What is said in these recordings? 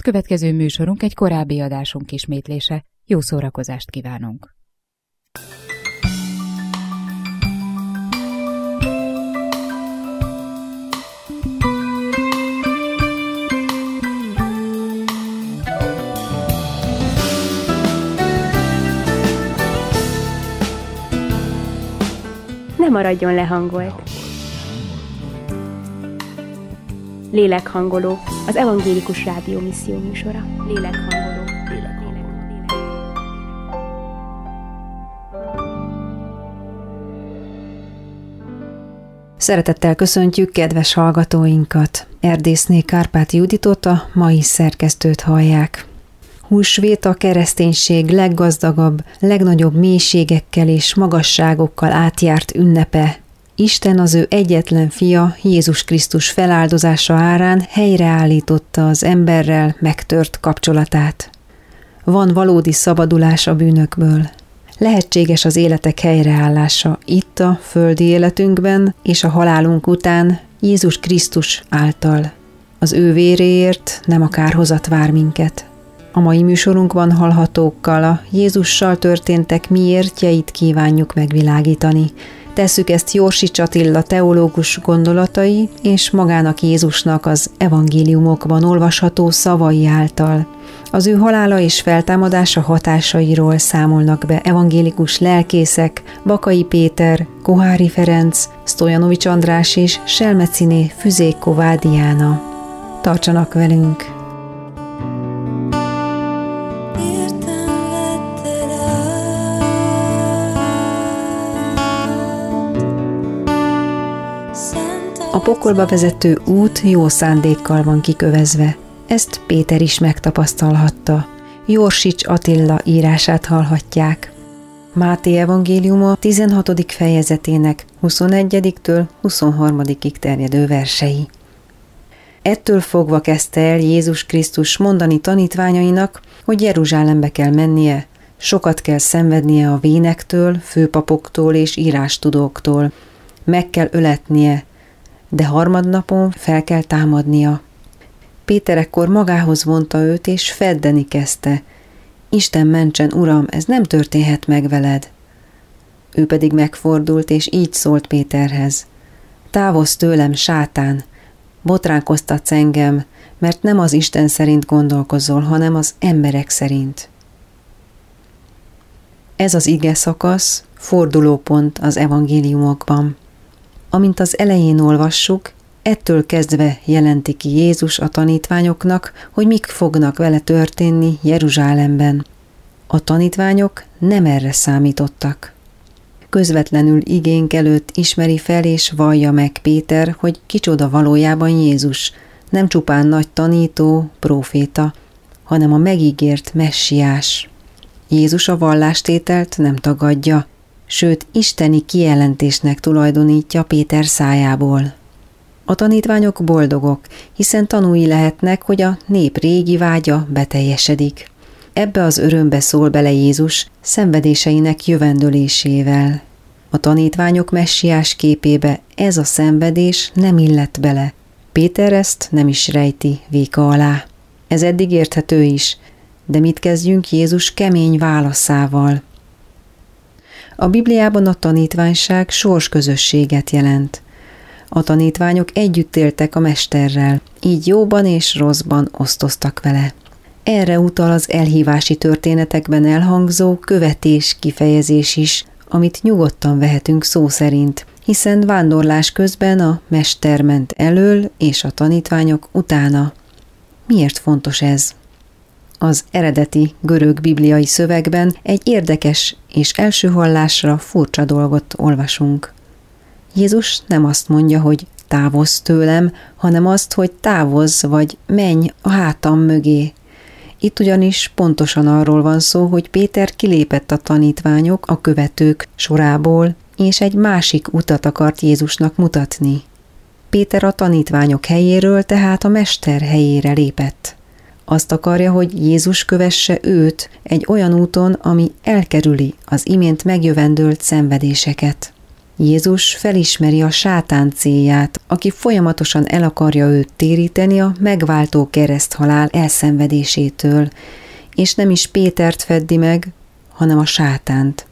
most következő műsorunk egy korábbi adásunk ismétlése. Jó szórakozást kívánunk! Ne maradjon lehangolt! Lélekhangoló, az Evangélikus Rádió misszió műsora. Lélekhangoló. Szeretettel köszöntjük kedves hallgatóinkat. Erdészné Kárpáti Juditot, a mai szerkesztőt hallják. Húsvét a kereszténység leggazdagabb, legnagyobb mélységekkel és magasságokkal átjárt ünnepe. Isten az ő egyetlen fia, Jézus Krisztus feláldozása árán helyreállította az emberrel megtört kapcsolatát. Van valódi szabadulás a bűnökből. Lehetséges az életek helyreállása itt a földi életünkben és a halálunk után Jézus Krisztus által. Az ő véréért nem a kárhozat vár minket. A mai műsorunkban hallhatókkal a Jézussal történtek miértjeit kívánjuk megvilágítani. Tesszük ezt Jorsics Attila teológus gondolatai és magának Jézusnak az evangéliumokban olvasható szavai által. Az ő halála és feltámadása hatásairól számolnak be evangélikus lelkészek, Bakai Péter, Kohári Ferenc, Sztojanovics András és Selmeciné Füzék Kovádiána. Tartsanak velünk! A pokolba vezető út jó szándékkal van kikövezve. Ezt Péter is megtapasztalhatta. Jorsics Attila írását hallhatják. Máté evangéliuma 16. fejezetének 21-től 23-ig terjedő versei. Ettől fogva kezdte el Jézus Krisztus mondani tanítványainak, hogy Jeruzsálembe kell mennie, sokat kell szenvednie a vénektől, főpapoktól és írástudóktól, meg kell öletnie, de harmadnapon fel kell támadnia. Péter ekkor magához vonta őt, és feddeni kezdte. Isten mentsen, Uram, ez nem történhet meg veled. Ő pedig megfordult, és így szólt Péterhez. Távozz tőlem, sátán, botránkoztatsz engem, mert nem az Isten szerint gondolkozol, hanem az emberek szerint. Ez az ige szakasz fordulópont az evangéliumokban. Amint az elején olvassuk, ettől kezdve jelenti ki Jézus a tanítványoknak, hogy mik fognak vele történni Jeruzsálemben. A tanítványok nem erre számítottak. Közvetlenül igénk előtt ismeri fel és vallja meg Péter, hogy kicsoda valójában Jézus, nem csupán nagy tanító, próféta, hanem a megígért messiás. Jézus a vallástételt nem tagadja, sőt, isteni kijelentésnek tulajdonítja Péter szájából. A tanítványok boldogok, hiszen tanúi lehetnek, hogy a nép régi vágya beteljesedik. Ebbe az örömbe szól bele Jézus szenvedéseinek jövendölésével. A tanítványok messiás képébe ez a szenvedés nem illett bele. Péter ezt nem is rejti véka alá. Ez eddig érthető is, de mit kezdjünk Jézus kemény válaszával? A Bibliában a tanítványság sorsközösséget jelent. A tanítványok együtt éltek a mesterrel, így jóban és rosszban osztoztak vele. Erre utal az elhívási történetekben elhangzó követés kifejezés is, amit nyugodtan vehetünk szó szerint, hiszen vándorlás közben a mester ment elől és a tanítványok utána. Miért fontos ez? Az eredeti görög bibliai szövegben egy érdekes és első hallásra furcsa dolgot olvasunk. Jézus nem azt mondja, hogy távozz tőlem, hanem azt, hogy távozz vagy menj a hátam mögé. Itt ugyanis pontosan arról van szó, hogy Péter kilépett a tanítványok, a követők sorából, és egy másik utat akart Jézusnak mutatni. Péter a tanítványok helyéről, tehát a mester helyére lépett. Azt akarja, hogy Jézus kövesse őt egy olyan úton, ami elkerüli az imént megjövendölt szenvedéseket. Jézus felismeri a sátán célját, aki folyamatosan el akarja őt téríteni a megváltó kereszthalál elszenvedésétől, és nem is Pétert feddi meg, hanem a sátánt.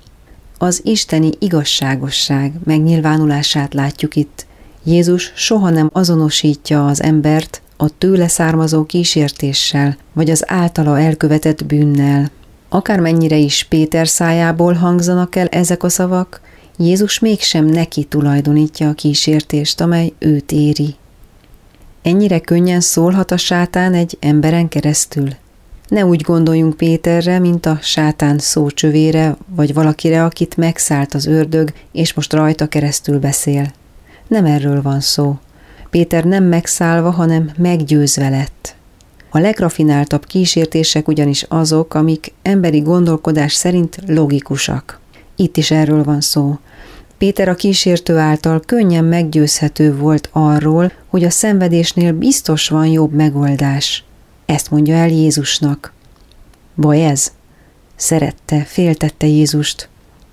Az isteni igazságosság megnyilvánulását látjuk itt. Jézus soha nem azonosítja az embert a tőle származó kísértéssel, vagy az általa elkövetett bűnnel. Akármennyire is Péter szájából hangzanak el ezek a szavak, Jézus mégsem neki tulajdonítja a kísértést, amely őt éri. Ennyire könnyen szólhat a sátán egy emberen keresztül? Ne úgy gondoljunk Péterre, mint a sátán szócsövére, vagy valakire, akit megszállt az ördög, és most rajta keresztül beszél. Nem erről van szó. Péter nem megszállva, hanem meggyőzve lett. A legrafináltabb kísértések ugyanis azok, amik emberi gondolkodás szerint logikusak. Itt is erről van szó. Péter a kísértő által könnyen meggyőzhető volt arról, hogy a szenvedésnél biztos van jobb megoldás. Ezt mondja el Jézusnak. Baj ez? Szerette, féltette Jézust.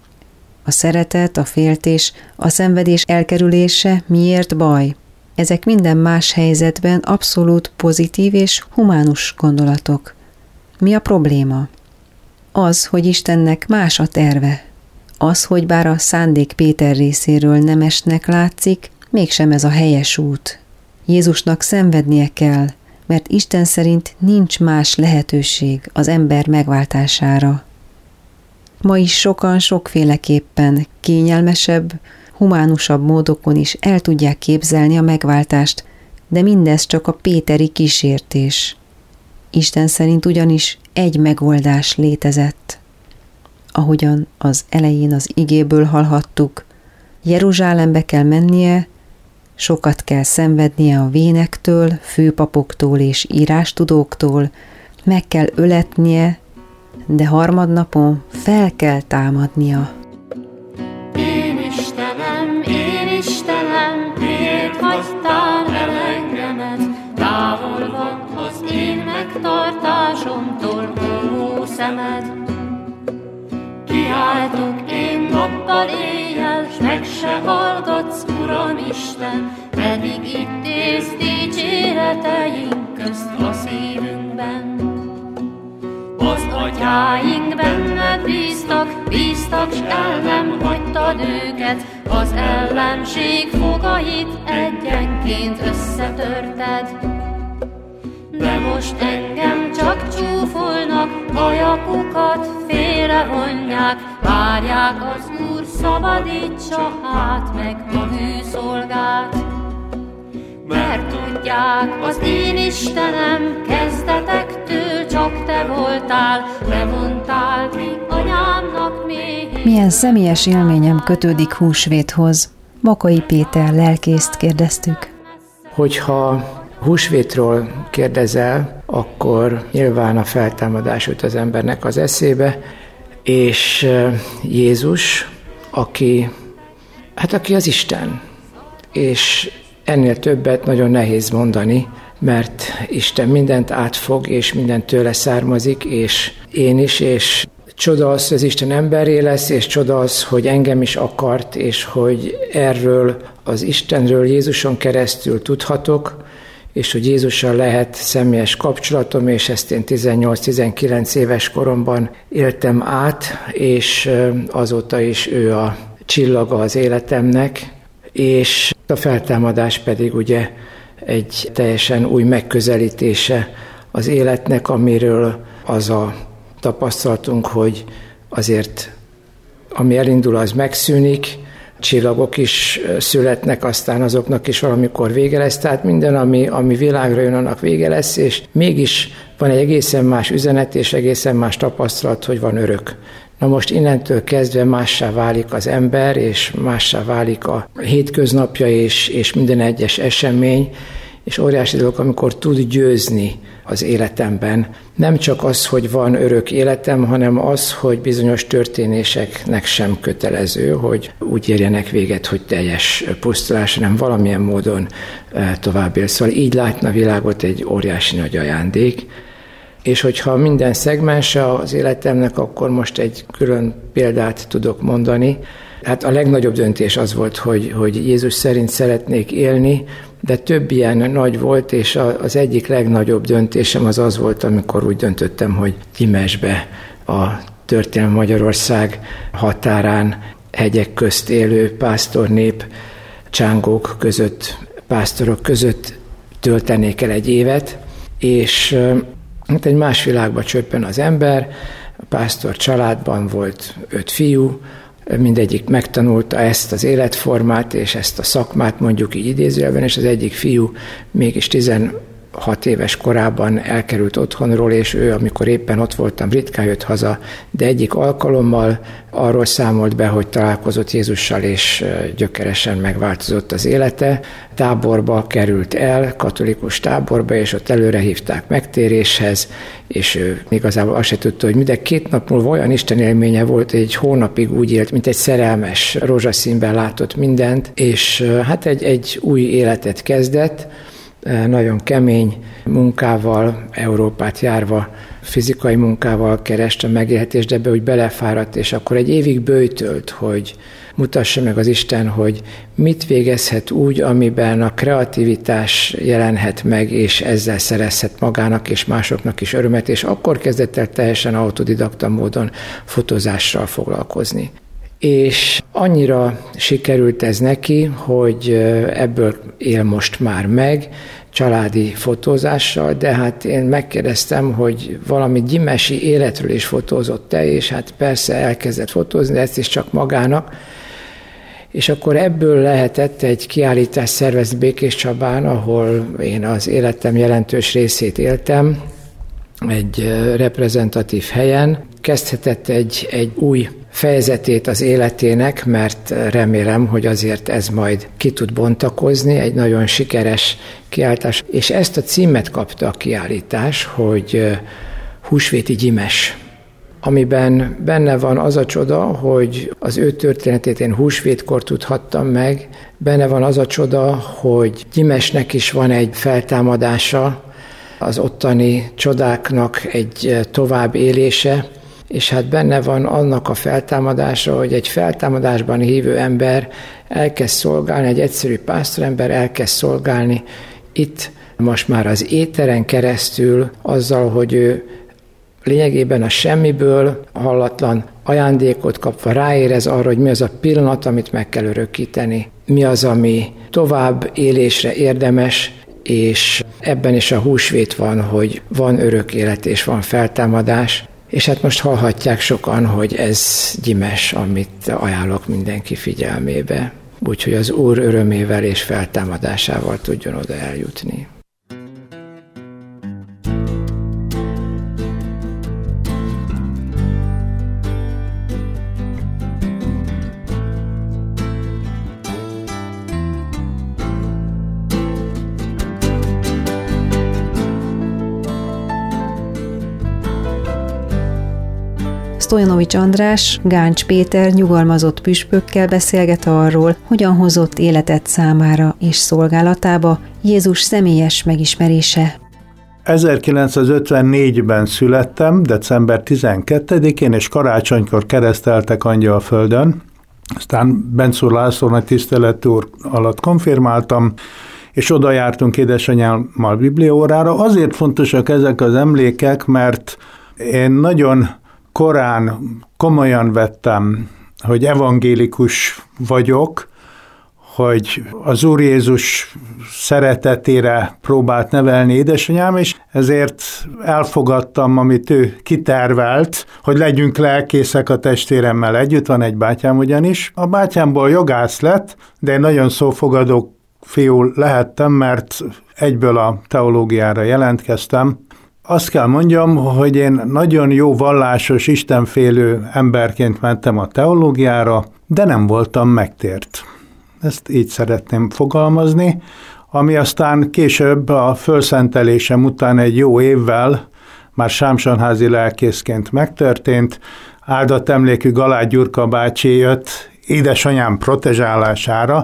A szeretet, a féltés, a szenvedés elkerülése miért baj? Ezek minden más helyzetben abszolút pozitív és humánus gondolatok. Mi a probléma? Az, hogy Istennek más a terve. Az, hogy bár a szándék Péter részéről nemesnek látszik, mégsem ez a helyes út. Jézusnak szenvednie kell, mert Isten szerint nincs más lehetőség az ember megváltására. Ma is sokan sokféleképpen kényelmesebb, humánusabb módokon is el tudják képzelni a megváltást, de mindez csak a péteri kísértés. Isten szerint ugyanis egy megoldás létezett. Ahogyan az elején az igéből hallhattuk, Jeruzsálembe kell mennie, sokat kell szenvednie a vénektől, főpapoktól és írástudóktól, meg kell öletnie, de harmadnapon fel kell támadnia. Én Istenem, miért hagytál el engemet? Távol van az én megtartásomtól, ó szemed. Kiáltok én nappal éjjel, s meg se hallgatsz, Uram Isten, pedig itt élsz dicséreteink közt a szívünkben. Az atyáink benned bíztak, s el nem hagytad őket, az ellenség fogait egyenként összetörted. De most engem csak csúfolnak, ajakukat félrevonják, várják az Úr, szabadítsa hát meg a hűszolgát. Mert tudják, az én Istenem kezdetektől csak te voltál, te mondtál ki anyámnak még. Milyen személyes élményem kötődik húsvéthoz? Bakai Péter lelkészt kérdeztük. Hogyha húsvétról kérdezel, akkor nyilván a feltámadás jut az embernek az eszébe, és Jézus, aki az Isten, és ennél többet nagyon nehéz mondani, mert Isten mindent átfog, és mindent tőle származik, és én is, és csoda az, hogy az Isten emberré lesz, és csoda az, hogy engem is akart, és hogy erről az Istenről Jézuson keresztül tudhatok, és hogy Jézussal lehet személyes kapcsolatom, és ezt én 18-19 éves koromban éltem át, és azóta is ő a csillaga az életemnek, és a feltámadás pedig ugye egy teljesen új megközelítése az életnek, amiről az a tapasztalatunk, hogy azért ami elindul, az megszűnik, csillagok is születnek, aztán azoknak is valamikor vége lesz, tehát minden, ami világra jön, annak vége lesz, és mégis van egy egészen más üzenet, és egészen más tapasztalat, hogy van örök. Na most innentől kezdve mássá válik az ember, és mássá válik a hétköznapja, és minden egyes esemény, és óriási dolog, amikor tud győzni az életemben. Nem csak az, hogy van örök életem, hanem az, hogy bizonyos történéseknek sem kötelező, hogy úgy érjenek véget, hogy teljes pusztulás, hanem valamilyen módon tovább él. Szóval így látna a világot egy óriási nagy ajándék. És hogyha minden szegmense az életemnek, akkor most egy külön példát tudok mondani. Hát a legnagyobb döntés az volt, hogy Jézus szerint szeretnék élni, de több ilyen nagy volt, és az egyik legnagyobb döntésem az volt, amikor úgy döntöttem, hogy Gyimesbe, a történelmi Magyarország határán, hegyek közt élő pásztornép, csángók között, pásztorok között töltenék el egy évet, és egy más világba csöppen az ember, a pásztor családban volt 5 fiú, mindegyik megtanulta ezt az életformát és ezt a szakmát, mondjuk így idézőjelben, és az egyik fiú mégis 16 éves korában elkerült otthonról, és ő, amikor éppen ott voltam, ritkán jött haza, de egyik alkalommal arról számolt be, hogy találkozott Jézussal, és gyökeresen megváltozott az élete. Táborba került el, katolikus táborba, és ott előre hívták megtéréshez, és ő igazából azt se tudta, hogy de 2 nap múlva olyan istenélménye volt, hogy egy hónapig úgy élt, mint egy szerelmes, rózsaszínben látott mindent, és hát egy új életet kezdett, nagyon kemény munkával, Európát járva, fizikai munkával kereste a megélhetést, de ebbe úgy belefáradt, és akkor egy évig böjtölt, hogy mutassa meg az Isten, hogy mit végezhet úgy, amiben a kreativitás jelenhet meg, és ezzel szerezhet magának és másoknak is örömet, és akkor kezdett el teljesen autodidakta módon fotózással foglalkozni. És annyira sikerült ez neki, hogy ebből él most már meg, családi fotózással, de hát én megkérdeztem, hogy valami gyimesi életről is fotózott-e, és hát persze elkezdett fotózni, de ezt is csak magának. És akkor ebből lehetett egy kiállítást szervezni Békéscsabán, ahol én az életem jelentős részét éltem, egy reprezentatív helyen. Kezdhetett egy új fejezetét az életének, mert remélem, hogy azért ez majd ki tud bontakozni, egy nagyon sikeres kiállítás. És ezt a címet kapta a kiállítás, hogy Húsvéti Gyimes, amiben benne van az a csoda, hogy az ő történetét én húsvétkor tudhattam meg, benne van az a csoda, hogy Gyimesnek is van egy feltámadása, az ottani csodáknak egy tovább élése, és hát benne van annak a feltámadása, hogy egy feltámadásban hívő ember elkezd szolgálni, egy egyszerű pásztorember elkezd szolgálni itt most már az éteren keresztül azzal, hogy ő lényegében a semmiből hallatlan ajándékot kapva ráérez arra, hogy mi az a pillanat, amit meg kell örökíteni, mi az, ami tovább élésre érdemes, és ebben is a húsvét van, hogy van örök élet és van feltámadás, és hát most hallhatják sokan, hogy ez Gyimes, amit ajánlok mindenki figyelmébe, úgyhogy az Úr örömével és feltámadásával tudjon oda eljutni. Stojanovics András, Gáncs Péter nyugalmazott püspökkel beszélget arról, hogyan hozott életet számára és szolgálatába Jézus személyes megismerése. 1954-ben születtem, december 12-én, és karácsonykor kereszteltek Angyalföldön. Aztán Bencúr László nagy tiszteletű úr alatt konfirmáltam, és oda jártunk édesanyámmal bibliaórára. Azért fontosak ezek az emlékek, mert én nagyon korán komolyan vettem, hogy evangélikus vagyok, hogy az Úr Jézus szeretetére próbált nevelni édesanyám, és ezért elfogadtam, amit ő kitervelt, hogy legyünk lelkészek a testvéremmel együtt, van egy bátyám ugyanis. A bátyámból jogász lett, de én nagyon szófogadó fiú lehettem, mert egyből a teológiára jelentkeztem. Azt kell mondjam, hogy én nagyon jó vallásos, istenfélő emberként mentem a teológiára, de nem voltam megtért. Ezt így szeretném fogalmazni, ami aztán később a fölszentelésem után egy jó évvel már sámsonházi lelkészként megtörtént. Áldott emlékű Galágy Gyurka bácsi jött édesanyám protezsálására,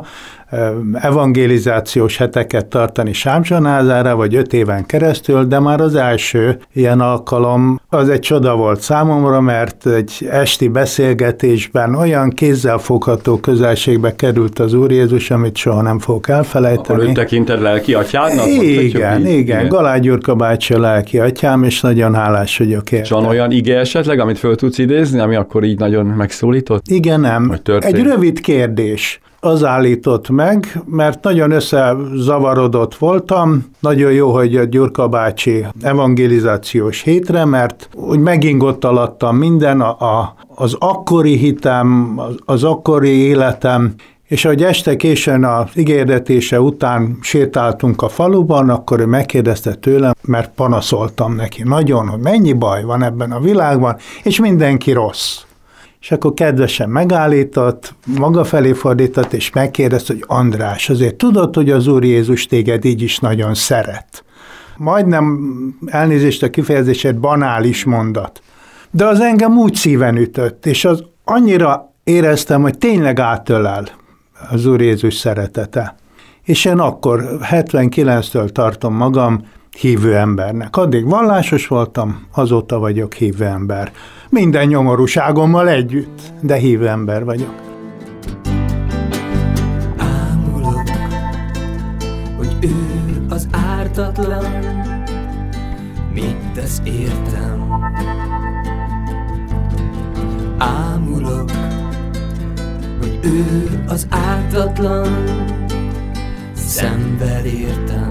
evangelizációs heteket tartani Sámson-házára, vagy 5 éven keresztül, de már az első ilyen alkalom az egy csoda volt számomra, mert egy esti beszélgetésben olyan kézzelfogható közelségbe került az Úr Jézus, amit soha nem fogok elfelejteni. Akkor ön tekinted lelki atyádnak? Igen, Galágy Gyurka bácsi a lelki atyám, és nagyon hálás vagyok érte. És van olyan ige esetleg, amit föl tudsz idézni, ami akkor így nagyon megszólított? Igen, nem. Egy rövid kérdés. Az állított meg, mert nagyon összezavarodott voltam. Nagyon jó, hogy a Gyurka bácsi evangelizációs hétre, mert úgy megingott alattam minden, az akkori hitem, az akkori életem, és ahogy este későn az igérdetése után sétáltunk a faluban, akkor ő megkérdezte tőlem, mert panaszoltam neki nagyon, hogy mennyi baj van ebben a világban, és mindenki rossz. És akkor kedvesen megállított, maga felé fordított, és megkérdezte, hogy András, azért tudod, hogy az Úr Jézus téged így is nagyon szeret. Majdnem elnézést a kifejezésért banális mondat. De az engem úgy szíven ütött, és az annyira éreztem, hogy tényleg átölel az Úr Jézus szeretete. És én akkor 79-től tartom magam hívő embernek. Addig vallásos voltam, azóta vagyok hívő ember. Minden nyomorúságommal együtt, de hívő ember vagyok. Ámulok, hogy ő az ártatlan, mit tesz értem. Ámulok, hogy ő az ártatlan, szenved értem.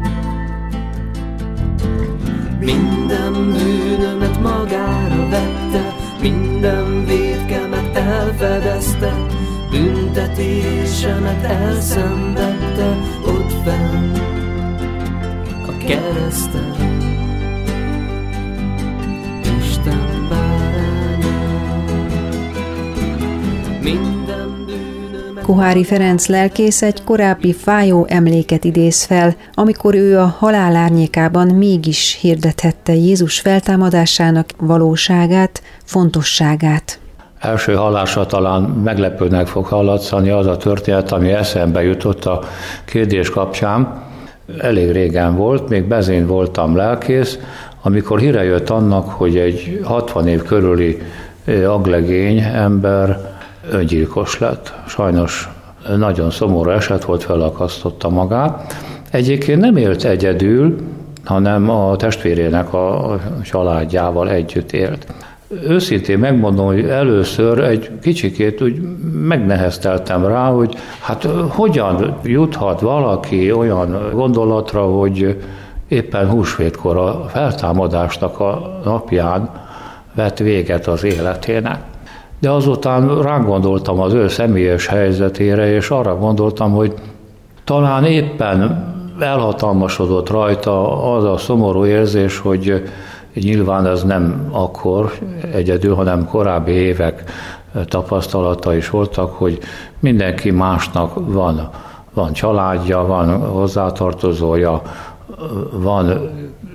Minden bűnömet magára vette, minden vétkemet elfedezte, büntetésemet elszenvedte ott fenn a kereszten. Isten báránya, minden bűnömet... Koháry Ferenc lelkész egy korábbi fájó emléket idéz fel, amikor ő a halál árnyékában mégis hirdethette Jézus feltámadásának valóságát, fontosságát. Első hallásra talán meglepőnek fog hallatszani az a történet, ami eszembe jutott a kérdés kapcsán. Elég régen volt, még bezén voltam lelkész, amikor híre jött annak, hogy egy 60 év körüli aglegény ember öngyilkos lett. Sajnos nagyon szomorú eset volt, felakasztotta magát. Egyébként nem élt egyedül, hanem a testvérének a családjával együtt élt. Őszintén megmondom, hogy először egy kicsikét úgy megnehezteltem rá, hogy hát hogyan juthat valaki olyan gondolatra, hogy éppen húsvétkor a feltámadásnak a napján vett véget az életének. De azután rágondoltam az ő személyes helyzetére, és arra gondoltam, hogy talán éppen elhatalmasodott rajta az a szomorú érzés, hogy nyilván ez nem akkor egyedül, hanem korábbi évek tapasztalata is voltak, hogy mindenki másnak van családja, van hozzátartozója, van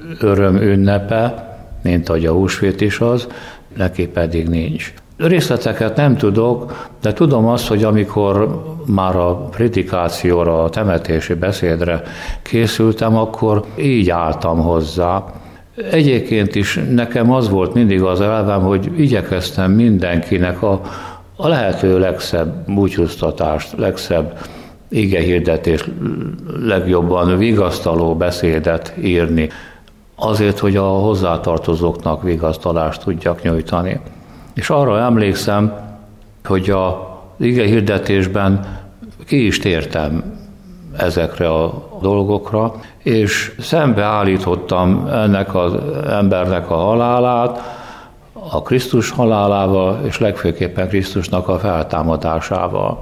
örömünnepe, mint ahogy a húsvét is az, neki pedig nincs. Részleteket nem tudok, de tudom azt, hogy amikor már a predikációra, a temetési beszédre készültem, akkor így álltam hozzá. Egyébként is nekem az volt mindig az elvem, hogy igyekeztem mindenkinek a lehető legszebb búcsúztatást, legszebb igehirdetés, legjobban vigasztaló beszédet írni, azért, hogy a hozzátartozóknak vigasztalást tudjak nyújtani. És arra emlékszem, hogy az igehirdetésben ki is tértem ezekre a dolgokra, és szembeállítottam ennek az embernek a halálát, a Krisztus halálával, és legfőképpen Krisztusnak a feltámadásával.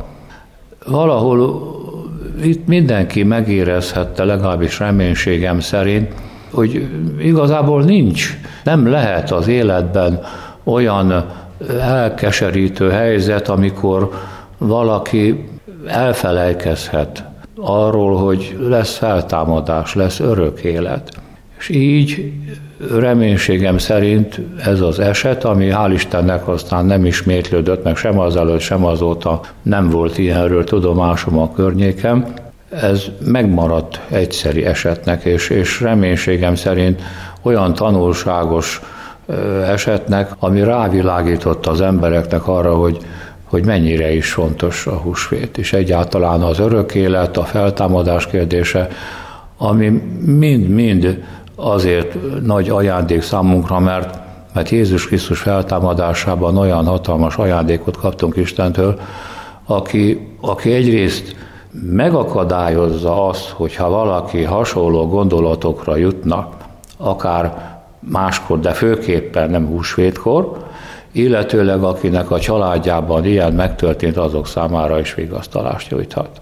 Valahol itt mindenki megérezhette, legalábbis reménységem szerint, hogy igazából nem lehet az életben olyan elkeserítő helyzet, amikor valaki elfelejtkezhet arról, hogy lesz feltámadás, lesz örök élet. És így reménységem szerint ez az eset, ami hál' Istennek aztán nem ismétlődött, meg sem azelőtt, sem azóta nem volt ilyenről tudomásom a környékem, ez megmaradt egyszeri esetnek, és reménységem szerint olyan tanulságos esetnek, ami rávilágított az embereknek arra, hogy mennyire is fontos a húsvét, és egyáltalán az örök élet, a feltámadás kérdése, ami mind-mind azért nagy ajándék számunkra, mert Jézus Krisztus feltámadásában olyan hatalmas ajándékot kaptunk Istentől, aki egyrészt megakadályozza azt, hogyha valaki hasonló gondolatokra jutna, akár máskor, de főképpen nem húsvétkor, illetőleg akinek a családjában ilyen megtörtént, azok számára is vigasztalást nyújthat.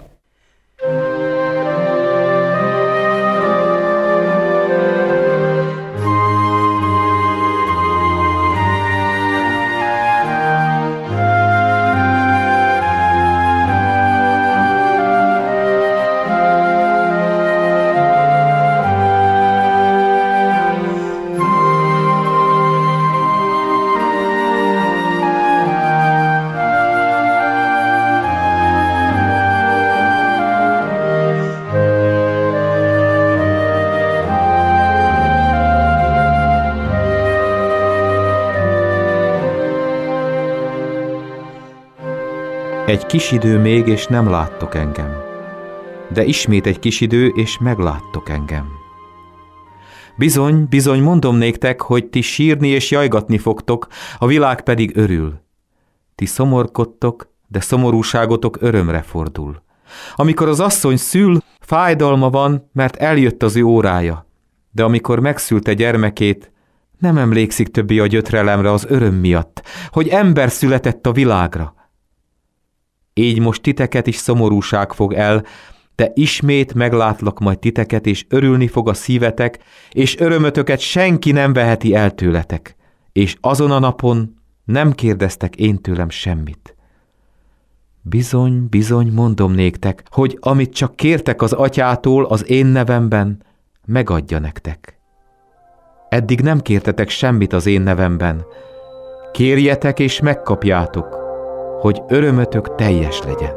Egy kis idő még, és nem láttok engem. De ismét egy kis idő, és megláttok engem. Bizony, bizony mondom néktek, hogy ti sírni és jajgatni fogtok, a világ pedig örül. Ti szomorkodtok, de szomorúságotok örömre fordul. Amikor az asszony szül, fájdalma van, mert eljött az ő órája. De amikor megszülte gyermekét, nem emlékszik többé a gyötrelemre az öröm miatt, hogy ember született a világra. Így most titeket is szomorúság fog el, de ismét meglátlak majd titeket, és örülni fog a szívetek, és örömötöket senki nem veheti el tőletek, és azon a napon nem kérdeztek én tőlem semmit. Bizony, bizony mondom néktek, hogy amit csak kértek az atyától az én nevemben, megadja nektek. Eddig nem kértetek semmit az én nevemben. Kérjetek és megkapjátok, hogy örömötök teljes legyen.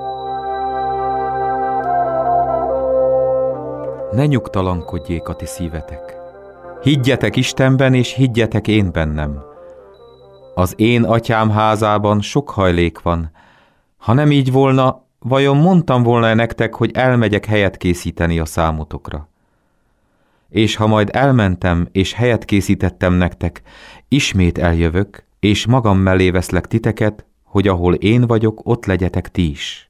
Ne nyugtalankodjék a ti szívetek. Higgyetek Istenben, és higgyetek én bennem. Az én atyám házában sok hajlék van. Ha nem így volna, vajon mondtam volna nektek, hogy elmegyek helyet készíteni a számotokra? És ha majd elmentem, és helyet készítettem nektek, ismét eljövök, és magam mellé veszlek titeket, hogy ahol én vagyok, ott legyetek ti is.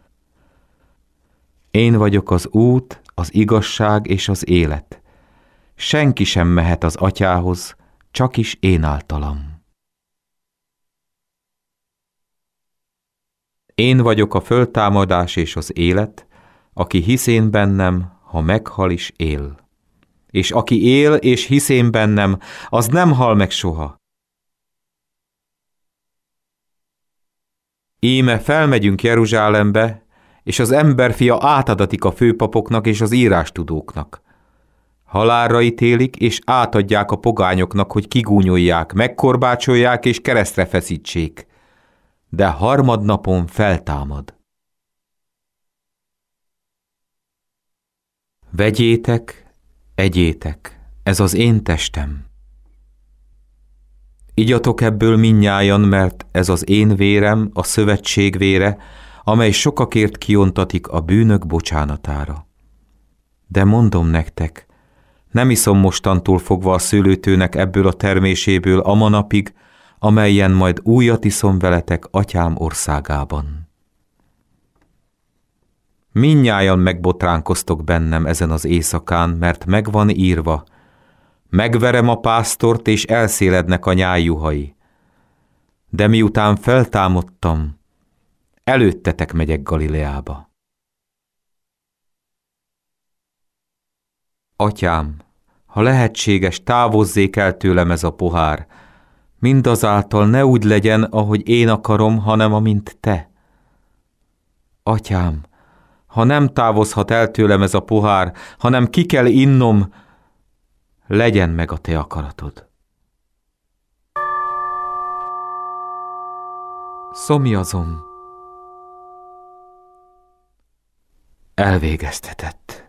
Én vagyok az út, az igazság és az élet. Senki sem mehet az atyához, csak is én általam. Én vagyok a föltámadás és az élet, aki hisz én bennem, ha meghal is él. És aki él és hisz én bennem, az nem hal meg soha. Íme felmegyünk Jeruzsálembe, és az emberfia átadatik a főpapoknak és az írástudóknak. Halálra ítélik, és átadják a pogányoknak, hogy kigúnyolják, megkorbácsolják és keresztre feszítsék. De harmadnapon feltámad. Vegyétek, egyétek, ez az én testem. Igyatok ebből mindnyájan, mert ez az én vérem, a szövetség vére, amely sokakért kiontatik a bűnök bocsánatára. De mondom nektek, nem iszom mostantól fogva a szőlőtőnek ebből a terméséből a manapig, amelyen majd újat iszom veletek atyám országában. Mindnyájan megbotránkoztok bennem ezen az éjszakán, mert megvan írva, megverem a pásztort, és elszélednek a nyájjuhai. De miután feltámadtam, előttetek megyek Galileába. Atyám, ha lehetséges, távozzék el tőlem ez a pohár, mindazáltal ne úgy legyen, ahogy én akarom, hanem amint te. Atyám, ha nem távozhat el tőlem ez a pohár, hanem ki kell innom, legyen meg a te akaratod. Szomjazom. Elvégeztetett.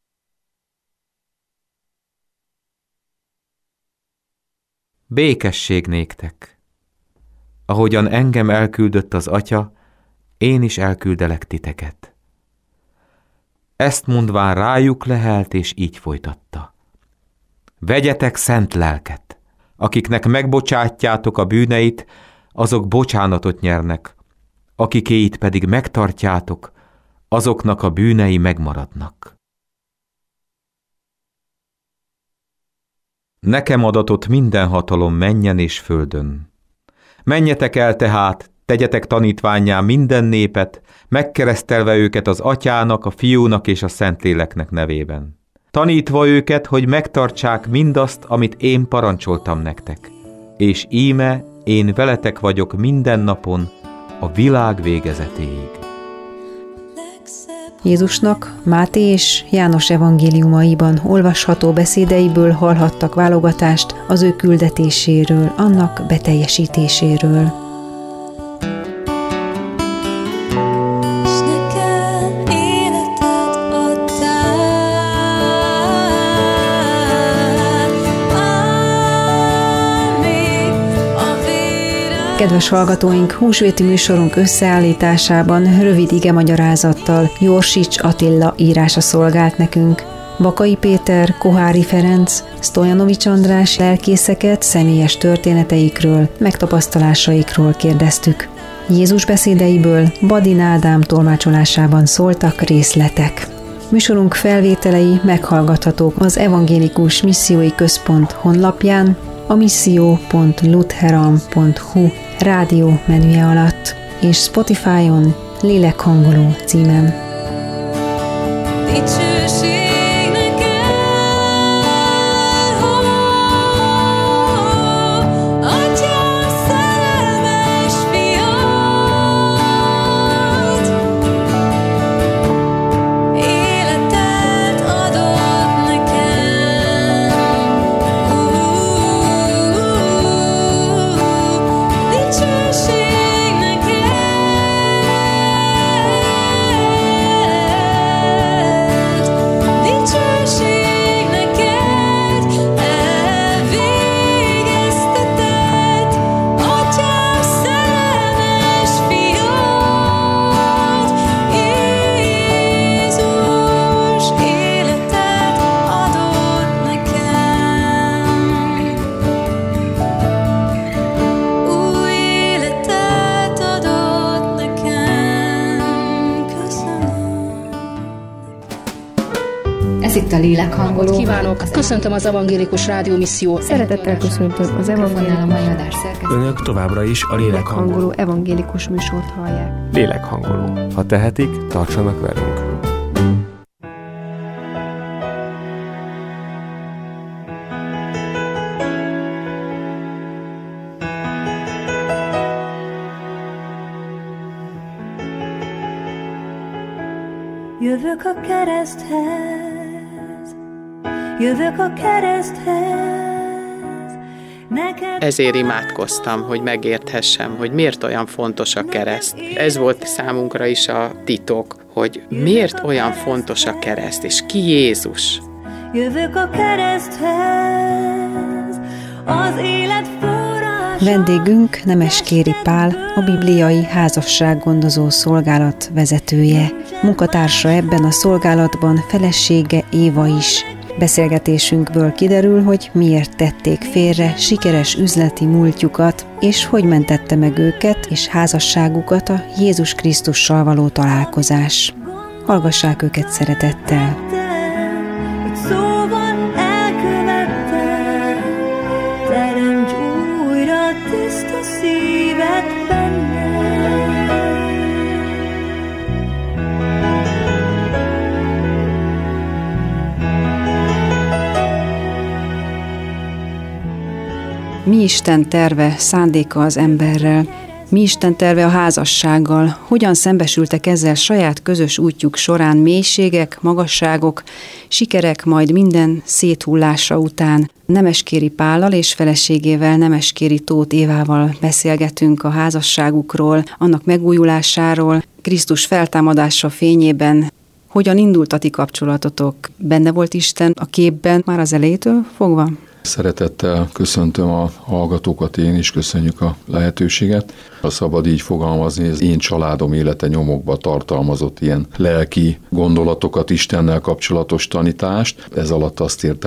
Békesség néktek. Ahogyan engem elküldött az Atya, én is elküldelek titeket. Ezt mondván rájuk lehelt, és így folytatta. Vegyetek szent lelket. Akiknek megbocsátjátok a bűneit, azok bocsánatot nyernek. Akikéit pedig megtartjátok, azoknak a bűnei megmaradnak. Nekem adatott minden hatalom mennyen és földön. Menjetek el tehát, tegyetek tanítvánnyá minden népet, megkeresztelve őket az Atyának, a Fiúnak és a Szentléleknek nevében. Tanítva őket, hogy megtartsák mindazt, amit én parancsoltam nektek. És íme, én veletek vagyok minden napon, a világ végezetéig. Jézusnak Máté és János evangéliumaiban olvasható beszédeiből hallhattak válogatást az ő küldetéséről, annak beteljesítéséről. Kedves hallgatóink, húsvéti műsorunk összeállításában rövid igemagyarázattal Jorsics Attila írása szolgált nekünk. Bakai Péter, Kohári Ferenc, Sztojanovics András lelkészeket személyes történeteikről, megtapasztalásaikról kérdeztük. Jézus beszédeiből Badin Ádám tolmácsolásában szóltak részletek. Műsorunk felvételei meghallgathatók az Evangélikus Missziói Központ honlapján, a misszió.lutheran.hu rádió menüje alatt, és Spotify-on Lélekhangoló címen. Ez itt a Lélekhangoló. Kívánok! Köszöntöm az Evangélikus Rádió Misszió. Szeretettel köszöntöm az Evangélikus. Önök továbbra is a Lélekhangoló evangélikus műsort hallják. Lélekhangoló. Ha tehetik, tartsanak velünk. Jövök a kereszthez, jövök a kereszthez, neked... Ezért imádkoztam, hogy megérthessem, hogy miért olyan fontos a kereszt. Ez volt számunkra is a titok, hogy miért olyan fontos a kereszt, és ki Jézus. Jövök a kereszthez, az élet forrás. Vendégünk Nemeskéri Pál, a bibliai házassággondozó szolgálat vezetője. Munkatársa ebben a szolgálatban felesége Éva is. Beszélgetésünkből kiderül, hogy miért tették félre sikeres üzleti múltjukat, és hogy mentette meg őket és házasságukat a Jézus Krisztussal való találkozás. Hallgassák őket szeretettel. Mi Isten terve, szándéka az emberrel? Mi Isten terve a házassággal? Hogyan szembesültek ezzel saját közös útjuk során mélységek, magasságok, sikerek, majd minden széthullása után? Nemeskéri Pállal és feleségével, Nemeskéri Tóth Évával beszélgetünk a házasságukról, annak megújulásáról, Krisztus feltámadása fényében. Hogyan indult a ti kapcsolatotok? Benne volt Isten a képben már az elejétől fogva? Szeretettel köszöntöm a hallgatókat, én is köszönjük a lehetőséget. Ha szabad így fogalmazni, az én családom élete nyomokba tartalmazott ilyen lelki gondolatokat, Istennel kapcsolatos tanítást. Ez alatt azt értem,